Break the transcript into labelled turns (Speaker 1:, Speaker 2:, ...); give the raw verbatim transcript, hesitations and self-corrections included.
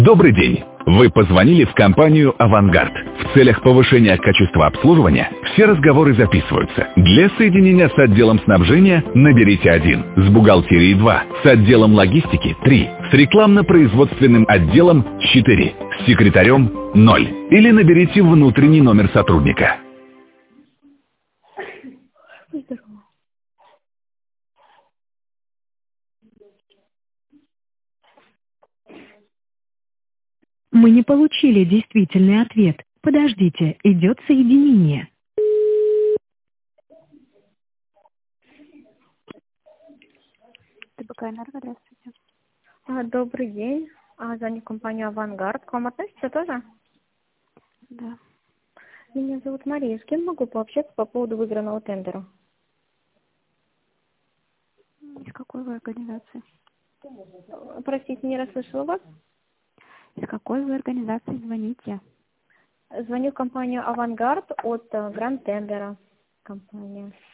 Speaker 1: Добрый день! Вы позвонили в компанию «Авангард». В целях повышения качества обслуживания все разговоры записываются. Для соединения с отделом снабжения наберите один, с бухгалтерией два, с отделом логистики три, с рекламно-производственным отделом четыре, с секретарем ноль. Или наберите внутренний номер сотрудника.
Speaker 2: Мы не получили действительный ответ. Подождите, идет соединение.
Speaker 3: ТБК «Энерго», здравствуйте.
Speaker 4: А, Добрый день. А, звоню компанию «Авангард». К вам относится тоже?
Speaker 3: Да.
Speaker 4: Меня зовут Мария. С кем могу пообщаться по поводу выигранного тендера?
Speaker 3: Из какой вы организации?
Speaker 4: Простите, не расслышала вас.
Speaker 3: Из какой вы организации звоните?
Speaker 4: Звоню в компанию «Авангард» от э, Гранд Тендера. Компания.